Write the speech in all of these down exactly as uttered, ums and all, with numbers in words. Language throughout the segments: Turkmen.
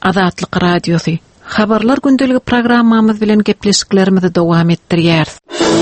Azatlyk radiosu. Habarlar gündeligi programmamyz bilen gepleşiklerimizi dowam etdirýäris.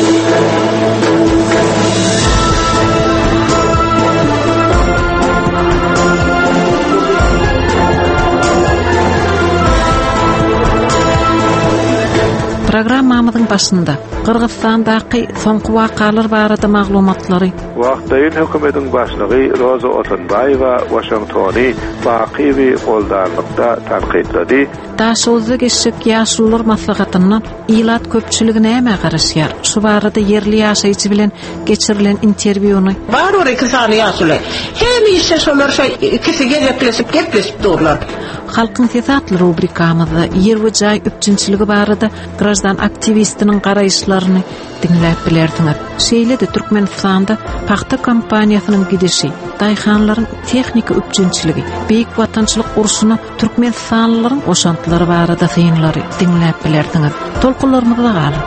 Programmamyzyň başynda Kırgızstandaky soňky wakalar barada maglumatlary, wagtdaýyn hökümetiň başlygy Roza Otunbaýewa Washingtony bakywy goldarlykda tanqidlady. Daşozy geçik ýaşullar maslahatyndan ilat köpçüligi näme garaşýar? Şu barada yerli ýaşaýjy bilen geçirilen interwýuny Var o rekisany ýaşuly. Hemişe şolar şey ikisi gelip gelip durlar. Halkyň sesatly rubrikamyzda yer we jaý üçinçiligi barada grajdan aktivistiniň garaýşlaryny dinläp bilerdiňiz. Şeýle-de Türkmenistanda paxta kompaniýasynyň gidişi, daýhanlaryň tehnika üçinçiligi, beýik watançylyk urşuny Türkmenistanlylaryň oşantlary barada synlary dinläp bilerdiňiz. Tolkunlarymyzda galyň.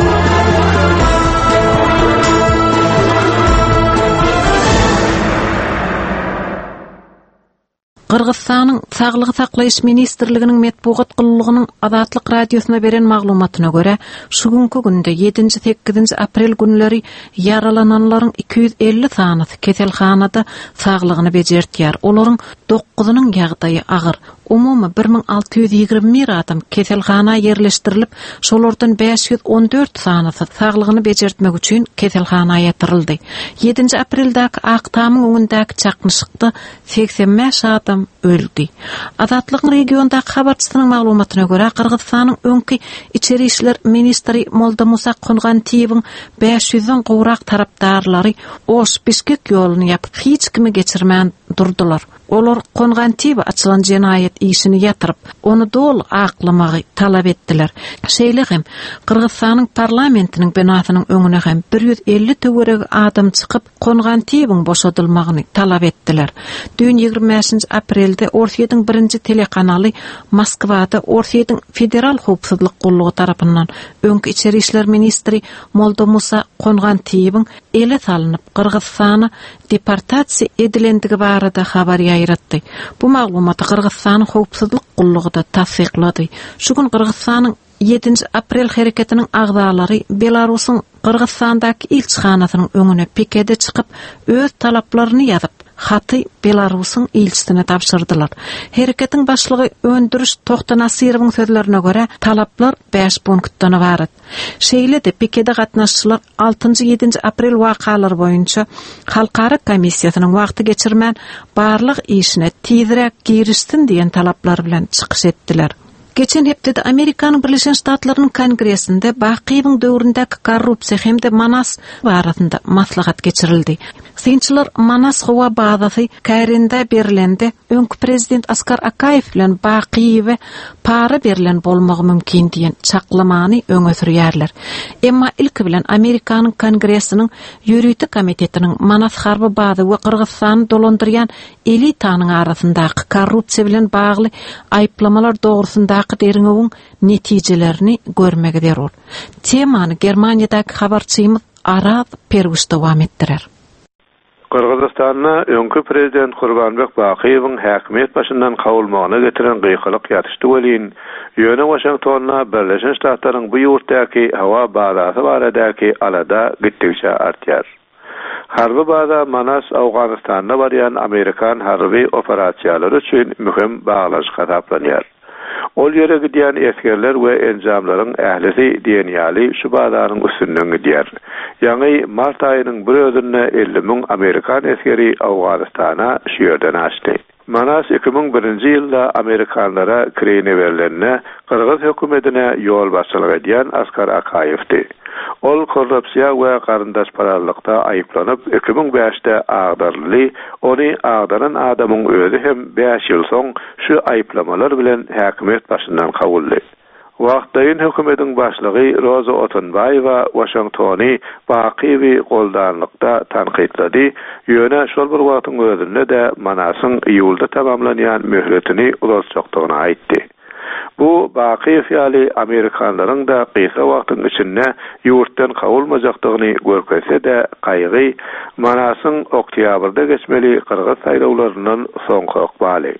Kırgızstanyň Saglygy saklaýyş ministrliginiň metbuat gullygynyň Azatlyk radiosuna beren maglumatyna görä, şu günkü günde ýedinji sekizinji aprel günleri yaralananlaryň iki yüz elli sanysy keselhanada saglygyny bejertýär. Olaryň dokuzynyň ýagdaýy agyr. Umumy bir ming alty yüz ýygrimi bir adam keselhana yerleşdirilip, şolardan beş yüz on dört sanysy saglygyny bejertmek üçin keselhana ýatyryldy. ýedinji apreldäki Aktamyň öňündäki çakmyşykda seksen beş adam öldü. Azatlyk regiondaky habarçysynyň maglumatyna görä, Kırgızstanyň öňki içeri işler ministri Moldamusa Kongantiýewiň beş yüzden gowrak tarapdarlary Oş Bişkek ýoluny ýapyp hiç kimi geçirmän durdular. Olar Kongantiýew açylan jenaýet işini ýatyryp, onu dol aklamagy talap etdiler. Şeýle hem Kırgızstanyň parlamentiniň binasynyň öňüne hem bir yüz elli töwereg adam çykyp Kongantiýewiň boşadylmagyny talap etdiler. Dün ýygrimi beşinji aprelde Orsiýanyň birinji telekanaly Moskwada Orsiýanyň federal howpsuzlyk gullygy tarapyndan öňki içeri işler ministri Moldamusa Kongantiýewiň ele salynyp Kırgızstana deportasiýa edilendigi barada habar ýaýratdy. Bu maglumaty Kırgızstanyň howpsuzlyk gullygy da tasdiklady. Şu gün Kırgızstanyň ýedinji aprel hereketiniň agdalary Belarusyň Kırgızstandaky ilçihanasynyň öňüne pikede çykyp öz talaplaryny ýazyp haty Belarusyň ilçisine tapşyrdylar. Hereketiň başlygy Öndürüş Tohta Nasirowyň sözlerine görä, talaplar beş punktdan ibaret. Şeýle-de pikede gatnaşçylar altynji ýedinji aprel wakalary boýunça halkara komissiýasynyň wagty geçirmän barlyk işine tezirek girişsin diýen talaplar bilen çykyş etdiler. Geçen hepde Amerikanyň Birleşen Ştatlarynyň Kongresinde Bakiýewiň döwründäki korrupsiýa hemde Manas barasynda maslahat geçirildi. Synçylar Manas howa bazasy Kayrenda berilende öňkü prezident Askar Akayew bilen Bakiýewe para berilen bolmagy mümkin diýen çaklamany öňe sürýärler. Emma ilki bilen Amerikanyň Kongresiniň ýürüýti komitetiniň Manas harby bazy we Kırgızstany dolandyrýan elitanyň arasyndaky korrupsiýa bilen bagly aýplamalar dogrusynda deriňewiň netijelerini görmegi derur. Temany Germaniýadaky habarçymyz Araz Perwis dowam etdirer. Kırgızstanyň öňkü prezident Gurbanbek Bakiýewiň häkimet başyndan kawulmagyna getiren gıykylyk ýatışdy welin ýöne Washingtonna Birleşen Ştatlaryň bu ýurtdaky hawa bazasy baradaky alada gittikçe artýar. Harby baza Manas Awganystanda barýan Amerikan harby operasiýalary üçin mühim baglaş hasaplanýar. Ol ýere gidýän eskerler we enjamlaryň ählisi diýen ýaly şu bazanyň üstünden gidýär. Ýani mart aýynyň bir özüne elli miň Amerikan eskeri Awganystana şu ýerden açdy. Manas iki ming birinji ýylda Amerikanlara kirene berilenine Kırgız hökümetine ýol başçylyk edýän Askar Akayewdi. Ol korrupsiýa we garyndaş paralykda aýyplanyp iki ming beşde agdarly, ony agdaran adamyň özü hem beş ýyl soň şu aýyplamalar bilen häkimet başyndan kawuldy. Wagtdaýyn hökümetiň başlygy Roza Otunbaýewa Washingtony bakywy goldanlykda tanqidlady. Ýöne şol bir wagtyň özünde de Manasyň ýylda tamamlanýan möhletini uzatjakdygyny aýtdy. Bu baky fiýaly Amerikanlaryň da kısa wagtyň içinde ýurtdan kawulmajakdygyny görkezse de gaýgy Manasyň oktýabrda geçmeli Kırgız saýlawlarynyň soňky okbaly.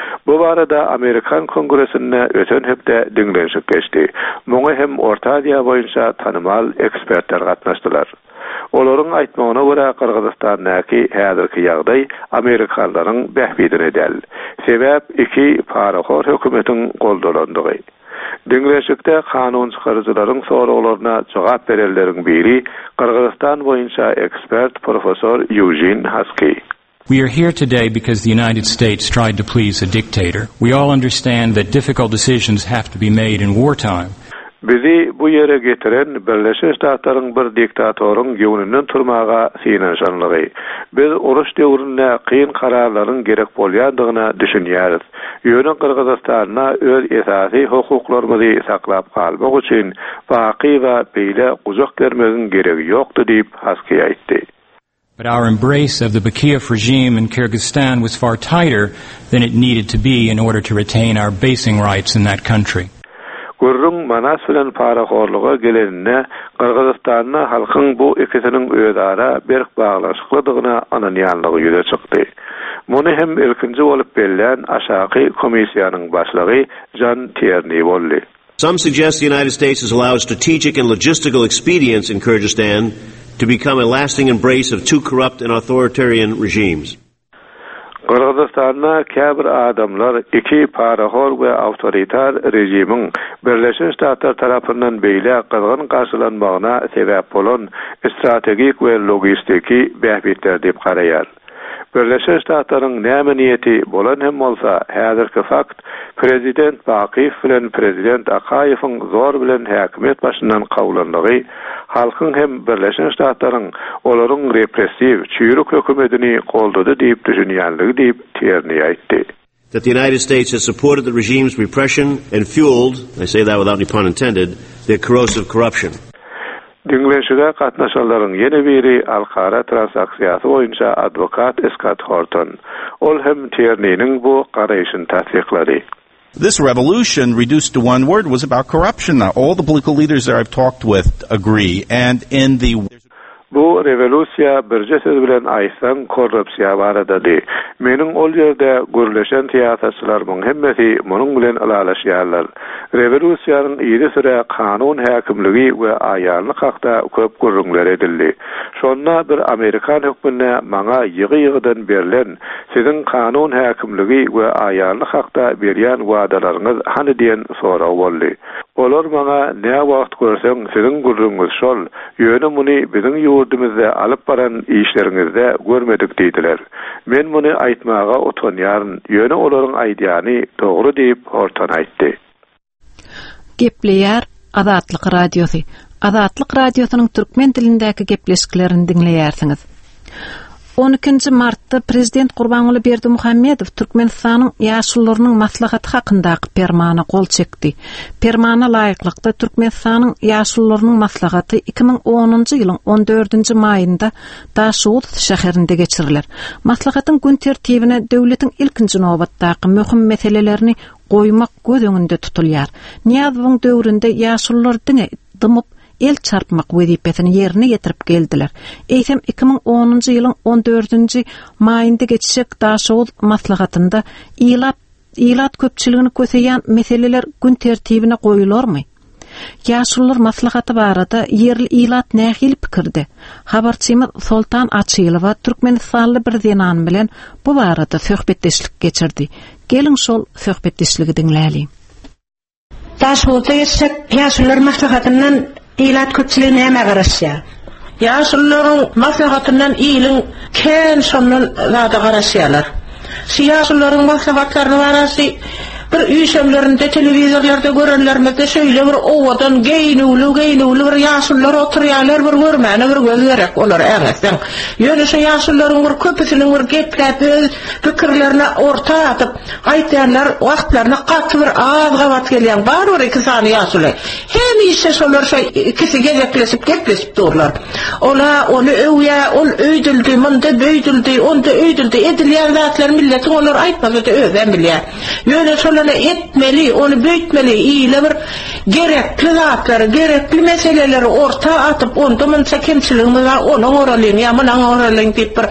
Bu barada Amerikan Kongresinde öten hepde dinlenşik geçti. Muňa hem Orta Aziýa boýunça tanymal ekspertler gatnaşdylar. Olaryň aýtmagyna görä Kyrgyzstanyňky häzirki ýagdaý Amerikanlaryň bähbidine del. Sebäp iki paraxor hökümetiň goldolandygy. Dinleşikde kanun çıkarıcıların soraglaryna jogap berenleriň biri Kyrgyzstan boýunça ekspert profesor Eugene Husky. We are here today because the United States tried to please a dictator. We all understand that difficult decisions have to be made in wartime. Bizi bu yere getiren Birleşen Ştatlaryň bir diktatoryň ýöňünden turmaga synanşanlygy. Biz uruş döwründe kıyın kararlaryň gerek bolýandygyna düşünýäris. Ýöne Kyrgyzstanyna öz esasy hukuklarymyzy saklap kalmak üçin baky we beýle guzak bermegiň geregi ýokdy diýip Husky aýtdy. But our embrace of the Bakiyev regime in Kyrgyzstan was far tighter than it needed to be in order to retain our basing rights in that country. Gurrun Manas bilen paraxorluğa gelenine Kyrgyzstanyň halkyň bu ikisiniň özara berk baglaşyklydygyna ananýanlygy ýüze çykdy. Muny hem ilkinji bolup berilen aşaky komissiýanyň başlygy John Tierney boldy. Some suggest the United States has allowed strategic and logistical expedients in Kyrgyzstan to become a lasting embrace of two corrupt and authoritarian regimes. Kyrgyzstanyna käbir adamlar iki paraxor we awtoritar rejimiň Birleşen Ştatlar tarapyndan beýle kızgın garşylanmagyna sebäp bolan strategik we logistiki bähbitler diýip garaýar. Birleşen Ştatlaryň näme niýeti bolan hem bolsa, häzirki fakt prezident Bakiyev bilen prezident Akayewiň zor bilen häkimet başyndan kawulanlygy, halkyň hem Birleşen Ştatlaryň olaryň repressiv, çüýrük hökümetini goldady diýip düşünýänligi diýip Tierney aýtdy. That the United States has supported the regime's repression and fueled, I say that without any pun intended, their corrosive corruption. Dinleşige gatnaşanlaryň ýene biri alkara transaksiýasy boýunça advokat Scott Horton. Ol hem Tierney'niň bu garaýyşyny tasdiklady. This revolution, reduced to one word, was about corruption. Now, all the political leaders that I've talked with agree. And in the Bu revolüsiýa birje söz bilen aýtsaň korrupsiýa baradady. Meniň ol ýerde görleşen tiýatrçylaryň hemmesi munyň bilen alalaşýarlar. Revolüsiýanyň ýeri süre kanun häkimligi we aýanlyk hakda köp gurrunlar edildi. Şonna bir Amerikan hökümine maňa ýygy-ýygydan berilen siziň kanun häkimligi we aýanlyk hakda berýän wadalaryňyz hany diýen sorag boldy. Olar maňa näme wagt görseň siziň gurrunňyz şol, ýöne muny biziň ýurdumyzda alyp baran işleriňizde görmedik diýdiler. Men muny aýtmaga otanýaryn, ýöne olaryň aýdýany dogry diýip Horton aýtdy. Gepleýär Azatlyk radiosu. Azatlyk radiosynyň türkmen dilindäki gepleşiklerini dinleýärsiňiz. on ikinji martda Prezident Gurbanuly Berdimuhammedow Türkmenistanyň ýaşullarynyň maslahaty hakyndaky permana gol çekdi. Permana laýyklykda Türkmenistanyň ýaşullarynyň maslahaty iki ming onunji ýylyň on dördünji maýynda Daşugut şäherinde geçiriler. Maslahatyň gün tertibine döwletiň ilkinji nowbatdaky möhüm meselelerini goýmak göz öňünde tutulýar. Niýazowyň döwründe ýaşullar diňe dymyp el çarpmak wezipesini ýerine getirip geldiler. Eýsem iki ming onunji ýylyň on dördünji maýynda geçişek Daşugut maslahatynda ýylap ýylat köpçiligini köseýän meseleler gün tertibine goýularmy? Ýaşullar maslahaty barada ýerli ýylat nähil pikirde. Habarçymyz Soltan Açylowa Türkmenistanly bir zenan bilen bu barada söhbetdeşlik geçirdi. Gelin şol söhbetdeşligi dinläli. Daşugutda geçsek ýaşullar maslahatyndan ýylat köpçiligi näme garaşýar? Ýaşullaryň maslahatyndan ýylyň kän şondan zada garaşýarlar. Ýaşullaryň maslahatlaryny barasy bir üýşemlerinde telewizorlarda görenlermizde şöyle bir owadan geýnüli geýnüli bir ýaşullar oturýarlar, bir görmäne bir göz gerek olar ägäsden. Ýöne şu ýaşullaryň bir köpüsiniň bir gepläp pikirlerini orta atyp aýtýarlar, wagtlaryna gaty bir az gabat gelýän bar bir iki sany ýaşuly. Hem işe şolar şo ikisi gezekleşip gepleşip durlar. Ola onu öwýä, ol öýdüldi, munda böýdüldi, onda öýdüldi, edilýän zatlar milleti olar aýtmasa da özem bilýär. Ýöne şolar etmeli, onu büyütmeli, iyiyle bir gerekli zatları, gerekli meseleleri orta atıp, onda mınsa kemçiliğimiz var, onu oralıyım, ya mınan oralıyım deyip bir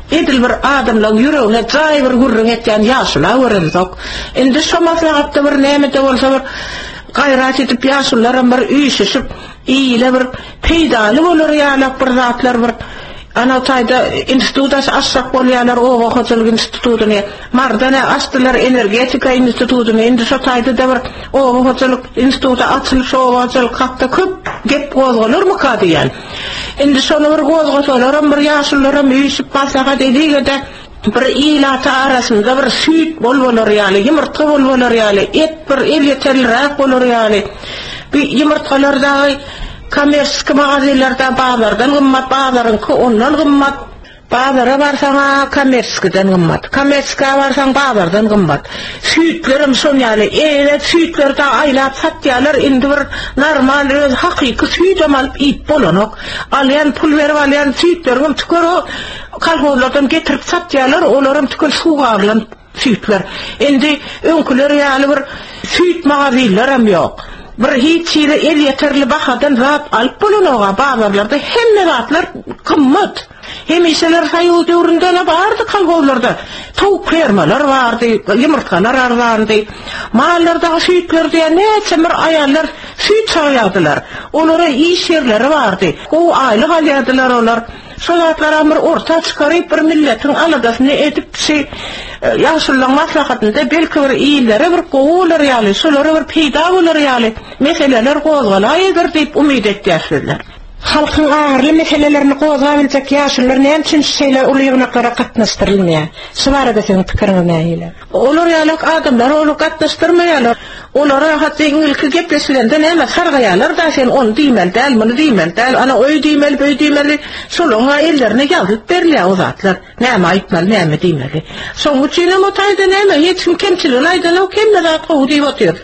edil bir adamlaryň ýüregine jaý bir gurrun etýän ýaşylar örendik. Indi şu maslahatda bir näme de bolsa bir gayrat edip ýaşylar bir üýşüşip, iýle bir peýdaly bolar ýaly bir zatlar bir ana taýda institutas açsak bolýarlar, owa hoçalyk institutuny, mardana açdylar energetika institutuny, indi şu taýda da bir owa hoçalyk institutu açylyş owa hoçalyk hakda köp gep gozgalar mukadiýan. Indi şonu bir gozgasalar, bir ýaşylaram üýşüp maslahat edýärde bir ilata arasında bir süýt bolbolar ýaly, ýumurtga bolbolar ýaly, et bir el ýeterliräk bolar ýaly. Bir ýumurtgalarda kommersiýa magazinlarda bazardan gymmat, bazaryňky ondan gymmat. Bazara barsaň kommersiýadan gymmat. Kommersiýa barsaň bazardan gymmat. Süýtlerim şol ýaly, eýle süýtlerde aýlap satýarlar, indi bir normal öz hakyky süýt alyp ip bolanok. Alýan pul berip alýan süýtlerim tükür kalhozlardan getirip satýarlar, olaryň tükür suwga bilen süýtler. Indi öňküler ýaly bir süýt magazinler hem ýok. Bir hiç ýere el ýeterli bahadan zat alyp bolanoga bazarlarda hemme zatlar kymmat. Hemişeler haýyl döwründe bardy kalgowlarda. Tawuk fermalar bardy, ýumurtgalar arzandy. Mallarda süýtlerdi, näçe bir aýallar süýt saýadylar. Olara iş ýerleri bardy. O aýlyk alýadylar olar. Şolatlar amr orta çykaryp bir milletin aladasyny edip şey ýaşylyň maslahatynda belki bir iýlere bir gowlar ýaly, şolary bir peýda bolar ýaly. Meseleler gozgalaýdyr diýip umyt etýärler. Halkyň aýrly meselelerini gozgabiljek ýaşylar näme üçin şeýle ulygnaklara gatnaşdyrylmaýar? Şu barada seň pikiриň näýle? Olar ýaly adamlar onu gatnaşdyrmaýarlar. Olara hatda ilki gepleşilende näme sargaýarlar da sen onu diýmel däl, muny diýmel däl, ana öý diýmel, böý diýmel, şolaňa ellerine ýazyp berilýär o zatlar. Näme aýtmaly, näme diýmeli. Şoň üçin o taýda näme hiç kim kemçiligini aýdan o kimle zat gowy diýip otyr.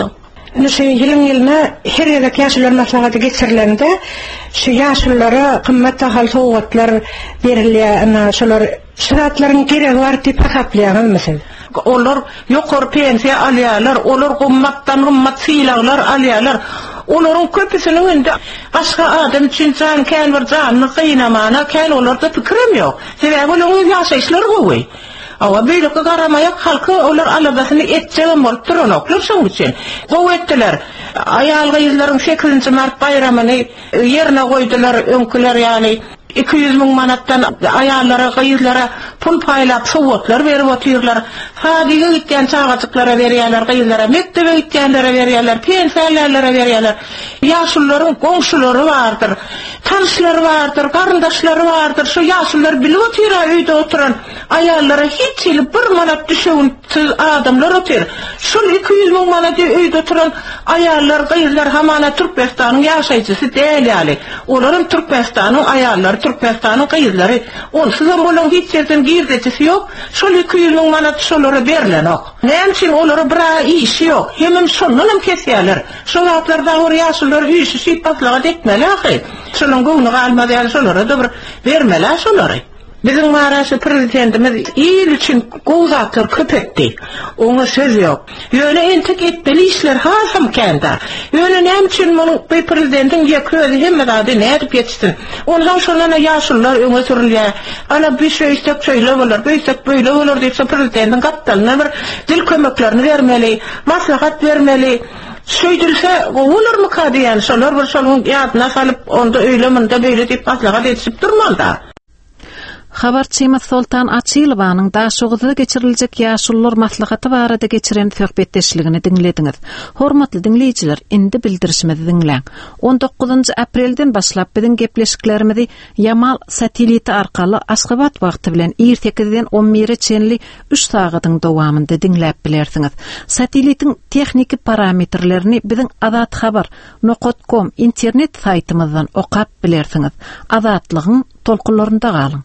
Nüşe ýylyň ýylyna her ýerde ýaşylar maslahaty geçirilende şu ýaşylara kymmat hal sowgatlar berilýär, ana şolar şeratlaryň keregi bar diýip hasaplaýan mesel. Olar ýokary pensiýa alýarlar, olar gymmatdan gymmat fiýlaglar alýarlar. Olaryň köpüsiniň indi başga adam üçin jan kän bir janyny gynamana, kän olarda pikirim ýok. Sebäbi olaryň ýaşaýşlary gowy. Awa beýle garamaýak halky olar aladasyny etjegem bolup duranoklar şoň üçin. Gowy etdiler. Aýal gyzlaryň sekizinji mart bayramyny ýerine goýdular, öňküler ýaly iki yüz miň manatdan aýallara, gyzlara pul paýlap sowgatlar berip otyrlar. Hadiga gitýän çağaçyklara berýärler, gyzlara mektebe gitýänlere berýärler, pensiýallara berýärler. Ýaşyllaryň goňşulary bardyr, tanışlary bardyr, garyndaşlary bardyr. Şu ýaşyllar bilip otyrlar, öýde oturan aýallara hiç bir manat düşeň adamlar otyr. Şol iki yüz miň manaty öýde oturan aýallar, gyzlar hamana Türkmenistanyň ýaşaýjysy däl ýaly. Olaryň Türkmenistanyň aýallary, Türkmenistanyň gyzlary, onsuz hem bolan hiç ýerden girdisi ýok. Şol iki yüz miň manat şolara berilenok. Näme üçin olara bir iş ýok. Hemem şondan hem kesýärler. Şol wagtlarda or ýaşylar üýşi şiýpaslaga dekmeli ahy. Şolaň gowny almadylar, şolara da bir bermeli şolary. Bizim maraşy prezidentimiz il üçin gowzatlar köp etdi. Oňa söz ýok. Ýöne entek etmeli işler hasam kenda. Ýöne näme üçin muny bu prezidentin ýeközi hemme zady nädip ýetişsin. Ondan şolana ýaşylar öňe sürilýär. Ana bir şey istek şeýle bolar, bir istek böyle bolar diýip prezidentin gapdalyna bir dil kömeklerini bermeli, maslahat bermeli. Söýdülse gowular mukadiýan şolar bir şolaň ýadyna salyp onda öýle munda beýle diýip maslahat etip durmalda. Habarçyma Sultan Açylowanyň daşogyda geçiriljek ýaşullar maslahaty barada geçiren söhbetdeşligini diňlediňiz. Hormatly dinleýijiler, indi bildirişimizi diňläň. on dokuzunji aprelden başlap biziň gepleşiklerimizi Yamal sateliti arkaly Aşgabat wagty bilen sekizden on bire çenli üç sagatyň dowamynda diňläp bilersiňiz. Satelitiň texniki parametrlerini biziň azat habar nokta com internet saýtymyzdan okap bilersiňiz. Azatlygyň tolkunlarynda galyň.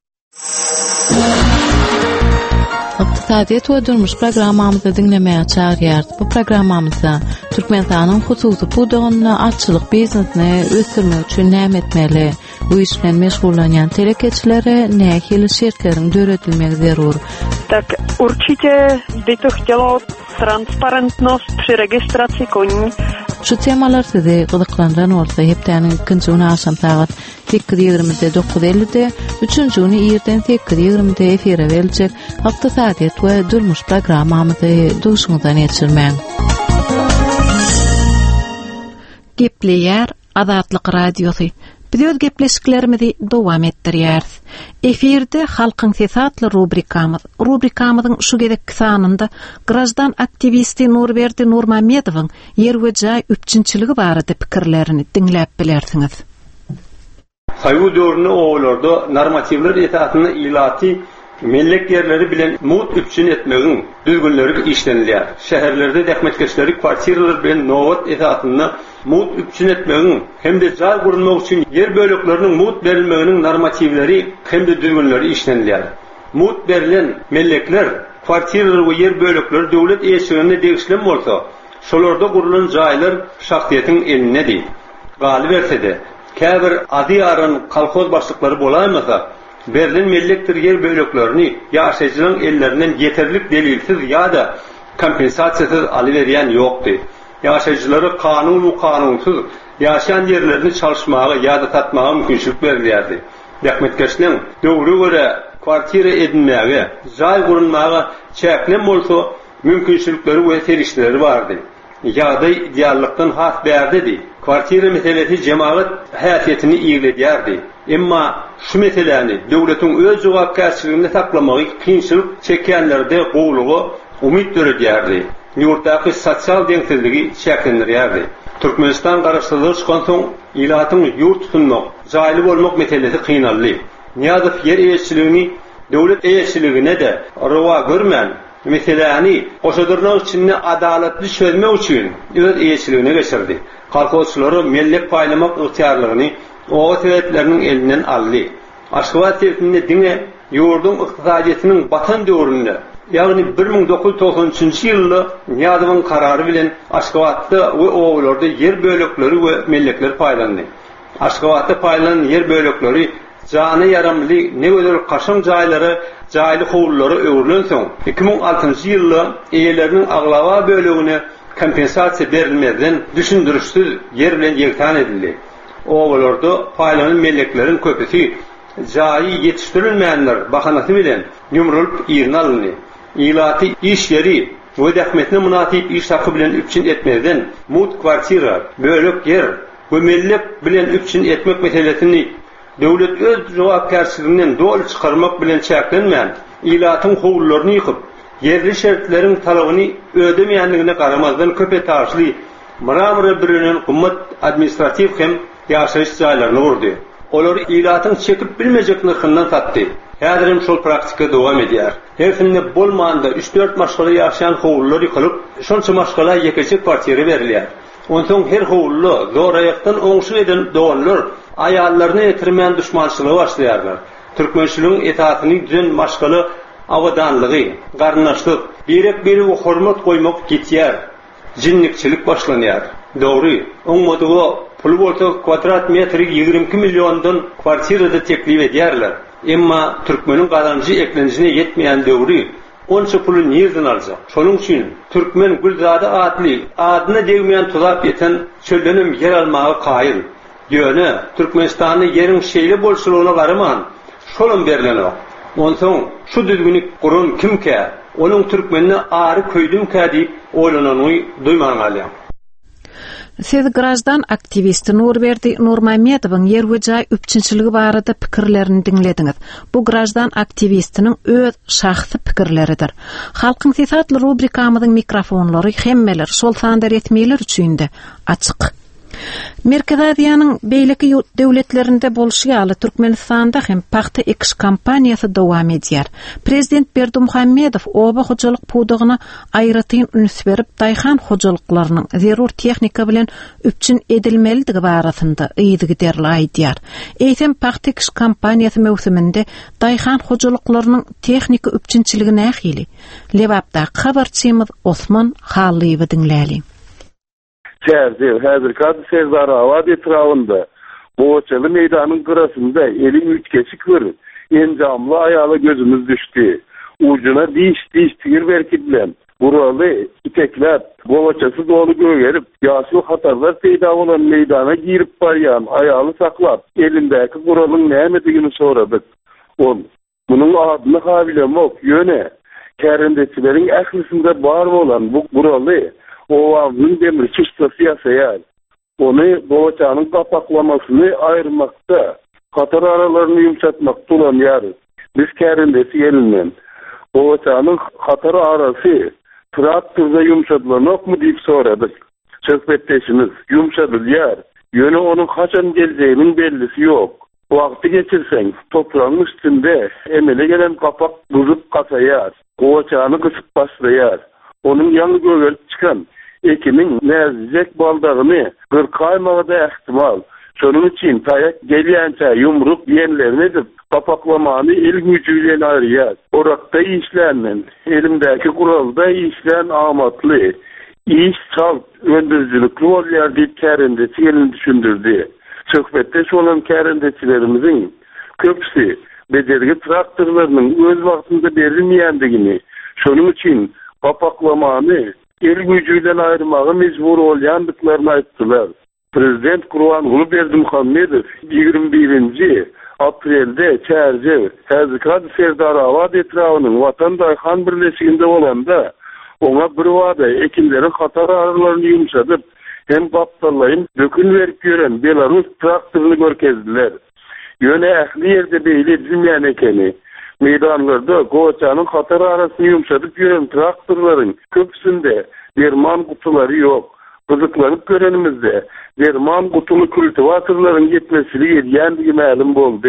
Iqtisadiyet we durmuş programmamyzda dinlemäge çagýar. Bu programmamyzda Türkmenistanyň hususy pudogyny, açylyk biznesini ösürmek üçin näme etmeli, bu iş bilen meşgullanýan telekeçilere nähili şertleriň döredilmegi zarur. Tak určitě by to chtělo transparentnost při registraci koní Şu temalar sizi gyzyklandan bolsa hepdäniň ikinji güni aşam saat sekiz ýigrimide dokuz ellide, üçünji güni ýerden sekiz ýigrimide efire berilýek. Hafta saadet we durmuş programmamyzy duşuňyzdan geçirmäň. Gepleýär Azatlyk Radiosu. Biz gepleşiklerimizi dowam etdirýäris. Efirde halkyň sesatly rubrikamyz. Rubrikamyzyň şu gedek sanynda grajdan aktivisti Nurberdi Nurmamedowyň ýer we jaý üçinçiligi barada pikirlerini dinläp bilersiňiz. Haýwy döwründe oğullarda normativler etatyny ilati mellek yerleri bilen mut üçin etmegiň düzgünleri işlenilýär. Şäherlerde dähmetkeşleri kwartiralar bilen nowat etatyny mut üçin etmegiň hemde jaý gurulmak üçin yer bölekleriniň mut berilmeginiň normativleri hemde düzgünleri işlenilýär. Mut berilen mellekler kwartiralar we yer bölekleri döwlet eşigine degişlen bolsa, şolarda gurulan jaýlar şahsiýetiň eline değil. Galyp etse-de käbir ady aran kolhoz başlyklary bolamasa, berilen mellektir yer böleklerini ýaşaýjylaryň ellerinden yeterlik delilsiz ýa-da kompensasiýasy alyberýän ýokdy. Ýaşaýjylary kanun we kanunsuz ýaşaýan ýerlerini çalyşmagy ýa-da tatmagy mümkinçilik berilýärdi. Dähmetkeşniň döwre göre kwartira edinmäge, jaý gurulmagy çäklen bolsa mümkinçilikleri we terişleri bardy. Ýa-da ideallykdan has bärdidi. Kwartira meselesi jemaat haýatyny ýigledýärdi. Emma şu meseleni döwletiň öz jogapkärçiliginde saklamagy kynçylyk çekýänlerde gowlugy umyt döredýärdi. Ýurtdaky sosial deňsizligi şäklendirýärdi. Türkmenistan garaşdyrlygy çykan soň ilatyň ýurt tutunmak, jaýly bolmak meselesi kynaldy. Niýazow yer eýetçiligini döwlet eýetçiligine de rawa görmän meseleni oşadyrnak üçin adaletli çözmek üçin öz eýetçiligine geçirdi. Kolhozçylary mellek paýlamak ygtyarlygyny o sebeplerinin elinden aldı. Aşgabat sebepinde diňe ýurdun ykdysadyetiniň batan döwründe, ýagny bir ming dokuz yüz doksan üçinji ýylda Niýazowyň karary bilen Aşgabatda we oğullarda yer bölekleri we mellekler paýlandy. Aşgabatda paýlanan yer bölekleri jany yaramly negöder kaşyň jaýlary, jaýly howlullary öwrülen soň iki ming altynjy ýylda eýeleriniň aglawa bölegine kompensasiýa berilmeden düşündürüşsiz yer bilen ýektan edildi. Oğullarda paýlanan melleklerin köpüsi jaý ýetişdirilmeýänler bahanasy bilen ýumrulyp ýerine alındy. Ilaty iş ýeri we dähmetine munasip iş haky bilen üçin etmeden mut kwartira, bölek yer we mellek bilen üçin etmek meselesini döwlet öz jogapkärçiliginden dol çykarmak bilen çäklenmän ilatyň howlullaryny ýykyp yerli şertleriň talabyny ödemeýänligine garamazdan köp etaşly Mıramıra birinin gymmat administrativ hem ýaşaýyş jaýlaryny urdy. Olary ilatyň çekip bilmejekliginden tatdy. Häzirim şol praktika dowam edýär. Herfinde bolmanda üç dört maşgala ýaşaýan howlular ýykylyp, şonça maşgala ýekeci kwartira berilýär. Onsoň her howlu zoraýakdan oňşy eden doganlar aýallaryny etirmän düşmançylygy başlaýarlar. Türkmençiligiň etatyny düzen maşgala awadanlygy, garnaşlyk, berek beri we hormat goýmak gitýär. Jinnikçilik başlanýar. Dogry, oňmadygy pul bolsa kvadrat metri ýigirmi iki milliondan kwartirada teklip edýärler. Emma türkmeniň gazanjy eklenjine ýetmeýän döwri onça puly nerden aljak? Şonuň üçin türkmen Gülzada adly adyna degmeýän tuzap ýeten çöldenim yer almagy kaýyl. Ýöne Türkmenistanyň ýeriň şeýle bolşulugyna garaman şolun berilen. Onsoň şu düzgünlik gurun kimke? Onun türkmenine ağrı köydüm ka diýip oýlananyny duýmaň alýar. Siz grajdan aktivisti Nurberdi Nurmamedowyň yer we jaý üçinçiligi barada pikirlerini dinlediňiz. Bu grajdan aktivistiniň öz şahsy pikirleridir. Halkyň sesatly rubrikamyzyň mikrofonlary hemmeler şol sandar etmeýler üçin de açyk. Merkez Aziýanyň beýleki döwletlerinde bolşýaly Türkmenistanda hem paxta ekiş kampaniýasy dowam edýär. Prezident Berdimuhammedow oba hojalyk pudugyna aýratyn üns berip daýhan hojalyklarynyň zerur tehnika bilen üçin edilmeligi barasynda ýygy derli aýdýar. Eýsem paxta ekiş kampaniýasy mewsuminde daýhan hojalyklarynyň tehnika üçinçiligi nähili? Lewapda habarçymyz Osman Hallywy dinläli. Çerzi, häzir kad Serdar Awad etrafında Boğaçalı meydanın kırasında elin üç geçik var. Encamlı ayağla gözümüz düştü. Ucuna diş diş tigir berkitlen. Buralı iteklep, bovaçası dolu gögerip, yaşlı hatarlar peyda olan meydana girip baryan, ayağını saklap, elindeki kuralın neymedigini soradık. On, bunun adını habilem yok, yöne, kerendetilerin ehlisinde bar olan bu buralı, ovamın demir çıstası yasayar. Onu bovaçanın kapaklamasını ayırmakta, katar aralarını yumuşatmakta olan yarı. Biz kerendesi elinden, bovaçanın katar arası, traktörde yumuşatılanok mu deyip soradık. Söhbetleşiniz, yumuşadır yer. Yönü onun kaçan geleceğinin bellisi yok. Vakti geçirsen, toprağın üstünde emele gelen kapak buzuk kasayar. Kovaçağını kısıp başlayar. Onun yanı göğerip çıkan ekinin nezicek baldağını kırkaymağı da ihtimal. Şunun için tayak geliyençe yumruk yenilerini edip kapaklamanı el gücüyle arayar. Orakta işlenen, elimdeki kuralda işlen amatlı, iş salt, öndürücülüklü oluyor deyip kerendesi elini düşündürdü. Söhbetteş olan kerendesilerimizin köpüsü becergi traktörlerinin öz vaktinde verilmeyendigini, şunun için kapaklamanı el gücüyle ayırmağı mecbur olayandıklarını ayttılar. Prezident Kurbanqulu Berdimuhamedov yigirme birinci aprelde çerce Hazıkat Serdar Avad etrafının Vatandaşhan birleşiginde olanda ona bir vada ekinlerin hatar aralarını yumuşatıp hem baptallayın dökün verip gören Belarus traktörünü görkezdiler. Yöne ehli yerde beyli dizilmeyen ekeni meydanlarda Kovaçanın hatar arasını yumuşatıp gören traktörlerin köpüsünde derman kutuları yok. Kızıklanıp görenimizde derman kutulu kültivatörlerin yetmesini yediyendiği məlum oldu.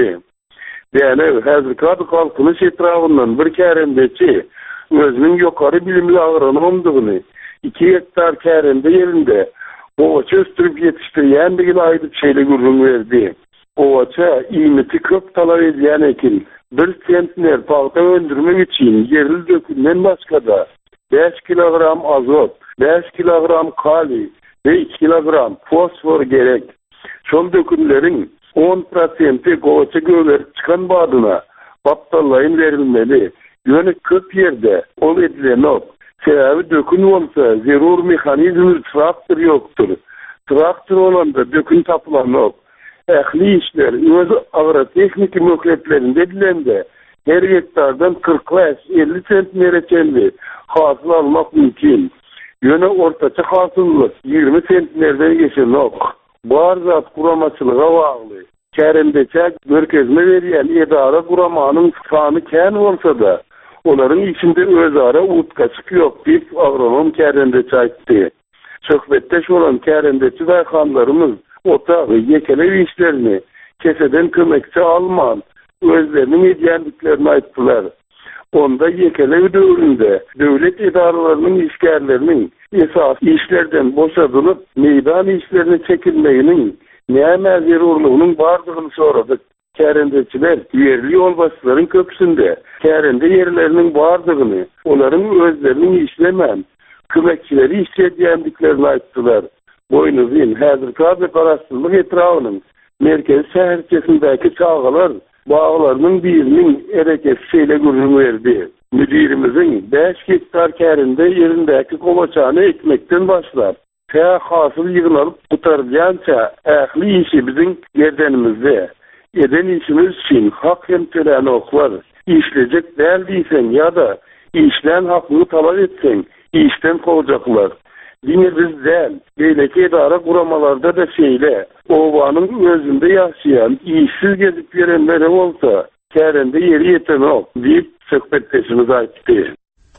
Yani Hazırkadı halkının etrafından bir kerendeci özünün yukarı bilimli agronomduğunu iki hektar kerende yerinde ovaça östürüp yetiştiriyendiğine aydıp şeyle gurrun verdi. Ovaça iğmeti köp talep ediyen ekin bir centner pağda öndürmek için yerli dökümden başka da beş kilogram azot, beş kilogram kali ve iki kilogram fosfor gerek. Şol dökümlerin on prosenti kovaça göğerip çıkan badına baptallayın verilmeli. Yönü köp yerde ol edilen ok. Sebebi dökün olsa zerur mekanizmi traktör yoktur. Traktör olanda dökün tapılan ok. Ehli işler öz agroteknik mökleplerinde edilende her hektardan kırk beş elli centnere çelli hasıl almak mümkün. Yöne ortaça hasıllık yirmi centnerden geçen ok. Barzat kuramaçılığa bağlı. Kerendece merkezme veriyen edara kuramanın sanı kən olsa da onların içinde özara utkaçık yok deyip agronom kerendece ayttı. Söhbetteş olan kerendeci dayıkanlarımız otağı yekelev işlerini keseden kömekçi alman özlerinin ediyendiklerini ayttılar. Onda yekelev dövründe devlet idaralarının işgərlerinin esas işlerden boşadılıp meydan işlerine çekilmeyinin neye mezirurluğunun vardığını soradık. Kerendeciler yerli yolbaşçıların köpüsünde kerende yerlerinin vardığını, onların özlerinin işlemen, kömekçileri işleyendiklerini ayttılar. Boynuzun Hazırkadı karastırlık etrafının merkez şehirçesindeki çağalar bağlarının birinin erekesiyle gurrun verdi. Müdirimizin beş hektar kerinde yerindeki kovaçanı ekmekten başlar. Te hasıl yığılanıp tutarcança ehli işi bizim yerdenimizde. Eden işimiz için hak hem töreni oklar. İşleyecek değildiysen ya da işlen hakkını talep etsen işten kovacaklar. Yine biz değil, beyleki idara kuramalarda da şeyle, ovanın özünde yaşayan, işsiz gezip verenleri olsa, kerende yeri yeten ol, deyip söhbetleşimiz ayttı.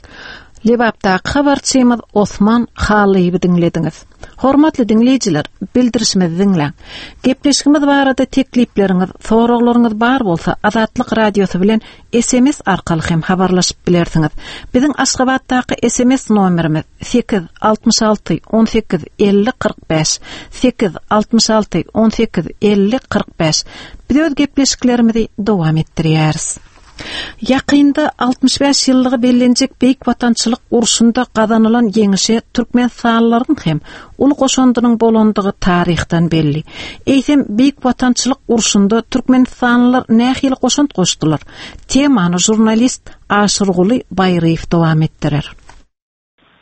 Lebapda habarçymyz Osman Halyby dinlediniz. Hormatly dinleyijiler, bildirişimizi dinleň. Gepleşigimiz barada teklipleriňiz, soraglaryňyz bar bolsa, Azatlyk radiosu bilen S M S arkaly hem habarlaşyp bilersiňiz. Biziň Aşgabatdaky S M S nomerimiz sekiz altmış alty on sekiz elli qırk beş sekiz altmış alty on sekiz elli qırk beş. Biz öz gepleşiklerimizi dowam etdirýäris. Yakında altmış beş yıllığı bellenecek Beyik Vatançılık urusunda kazanılan yeňişe Türkmenstanlaryň hem ulu goşandynyň bolandygy tarihten belli. Eýsem Beyik Vatançılık urusunda Türkmenstanlılar nähili goşant goşdylar. Temany jurnalist Aşyrguly Bayraýew dowam etdirer.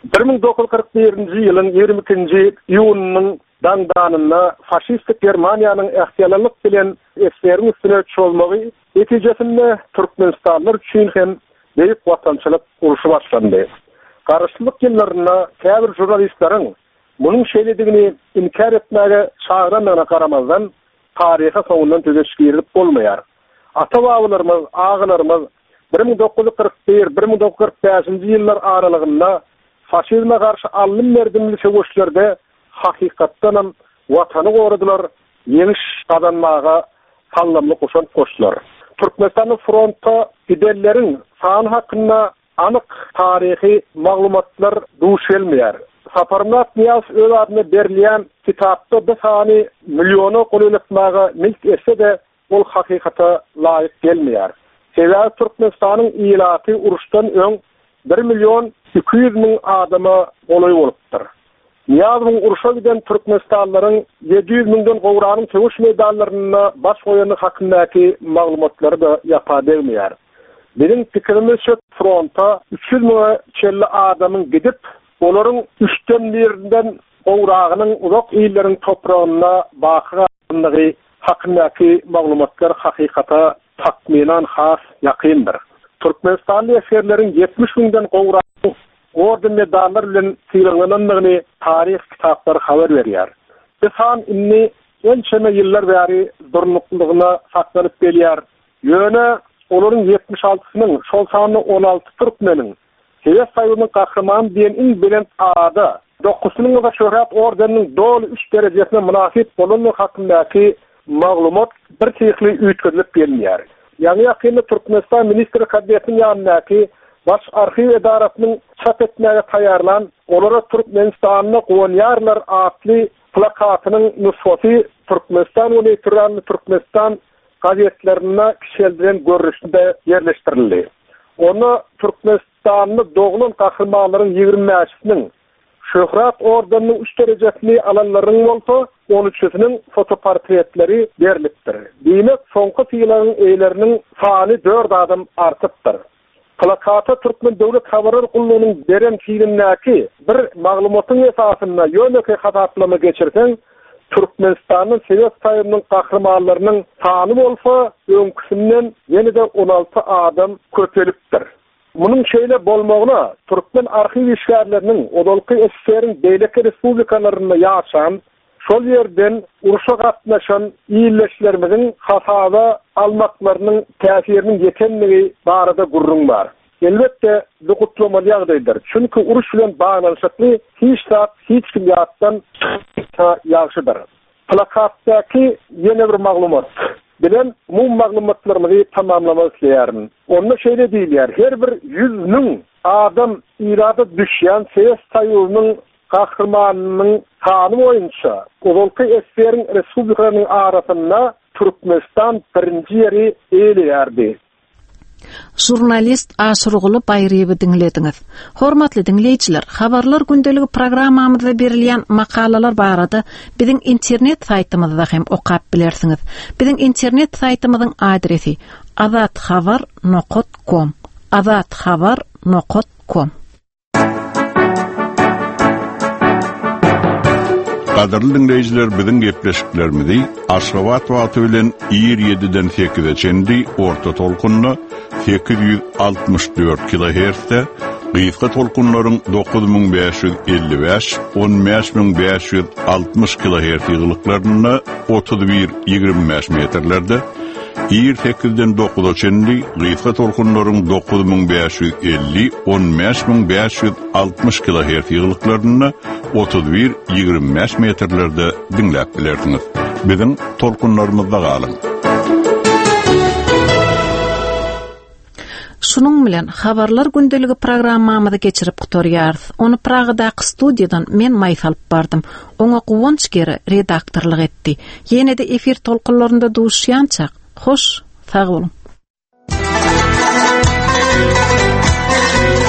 bir ming dokuz yüz kırk birinji ýylyň ýygrimi ikinji iýunynyň daňdanyna faşistik Germaniýanyň ähtiýarlyk bilen eslerini üstüne çolmagy netijesinde Türkmenistanlar üçin hem beýik watançylyk uruşy başlandy. Garaşlyk ýyllaryna käbir jurnalistleriň munyň şeýledigini inkar etmäge çağıranlygyna garamazdan taryha soňundan tögeşgirip bolmaýar. Ata-babalarymyz, agalarymyz bir ming dokuz yüz kırk bir bir ming dokuz yüz kırk beşinji ýyllar aralygynda faşizme garşy alym merdimli söwüşlerde hakykatdan watany goradylar, ýeňiş kazanmaga sallamly koşan koşdular. Türkmenistanyň frontda giderleriň sany hakynda anyk taryhy maglumatlar duş gelmeýär. Saparnat Niyaz öz adyna berilýän kitapda bir sany milyona goýulmaga milk etse de ol hakykata laýyk gelmeýär. Sebäbi Türkmenistanyň ýylaty uruşdan öň bir milyon iki yüz ming adama goly bolupdyr. Niyazyň uruşa giden Türkmenistanlaryň yedi yüz mingden gowranyň söwüş meýdanlaryna baş goýany hakyndaky maglumatlary da ýapa bermeýär. Benim pikirimizçe fronta üç yüz ming çelli adamyň gidip olaryň üçten birinden gowragynyň uzak ýyllariň topragyna bakyganlygy hakyndaky maglumatlar hakykata takminan has ýakyndyr. Türkmenistan eserleriň yetmiş mingden gowragyň orden medallar bilen syýrlananlygyny tarih kitaplary habar berýär. Besan inni ençeme ýyllar bäri durnuklygyna saklanyp gelýär. Ýöne olaryň yetmiş altysynyň şol sany on alty türkmeniň Hewes saýynyň gahrman diýen iň bilen ada dokusynyň da şöhret ordeniniň dolu üç derejesine münasip bolanlygy hakyndaky maglumat bir täkli üýtgizilip gelýär. Ýani ýakynda Türkmenistan ministri kabinetiniň ýanyndaky baş arxiv edarasynyň çap etmäge taýarlan olara Türkmenistanyň goňýarlar atly plakatynyň nüshaty Türkmenistan we Turan Türkmenistan gazetlerine kişilerden görüşünde yerleştirildi. Onu Türkmenistan'da doğulan kahramanların ýygrimi beşiniň Şöhret ordeniniň üç derejesini alanlaryň bolsa, on üçüniň fotoportretleri berilipdir. Diýmek, soňky ýyllaryň eýleriniň sany dört adam artypdyr. Plakata Türkmen döwlet habarlar gullugynyň beren fiilimnäki bir maglumatyň esasynda ýönelik hataplama geçirsen, Türkmenistanyň Sowet Soýunynyň kahramanlarynyň sany bolsa, öňküsinden ýene-de on alty adam köpelipdir. Munyň şeýle bolmagyna Türkmen arxiv işgärleriniň odalky eseriň beýleki respublikalarynda ýaşan, şol ýerden uruşa gatnaşan ýylleklerimiziň hasaba almaklarynyň täsirini ýetenligi barada gurrun bar. Elbette bu gutlamaly ýagdaýdyr. Çünki uruş bilen baglanyşykly hiç zat hiç kim ýatdan ýagşydyr. Plakatdaky ýene bir maglumat bilen bu maglumatlarymyzy tamamlamak isleýärin. Onda şeýle diýilýär, her bir yüz ming adam irada düşýän Sowet Soýunynyň gahrmanynyň sany boýunça Owalky eseriň respublikalarynyň arasynda Türkmenistan birinji ýeri eýleýärdi. Jurnalist Aşurguly Baýryby dinlediňiz. Hormatly dinleýijiler, habarlar gündeligi programmamyzda berilýän makalalar barada biziň internet saýtymyzda hem okap bilersiňiz. Biziň internet saýtymyzyň adresi azatxabar nokta com. azatxabar nokta com. Qadarly dinleýijiler, biziň gepleşiklerimizi Aşgabat wagty bilen ýygydan sekize çendi orta tolkunna sekiz yüz altmış dört kilohertzde, gysga tolkunlaryň dokuz ming beş yüz elli beş on beş ming beş yüz altmış kilohertz ýygylyklaryna otuz bir ýygrimi beş metrlerde, ýer sekizden dokuza çendi gysga tolkunlaryň dokuz ming beş yüz elli on beş ming beş yüz altmış kilohertz ýygylyklaryna otuz bir ýygrimi beş metrlerde dinläp bilersiňiz. Biziň tolkunlarymyzda galyň. Şunun bilen habarlar gündeligi programmamyzy geçirip gutorýarys. Onu Pragadaky studiýadan men maýsalyp bardym. Oňa Guwonç geri redaktorlyk etdi. Ýene-de efir tolkunlarynda duşýançak. Hoş, sag bolun.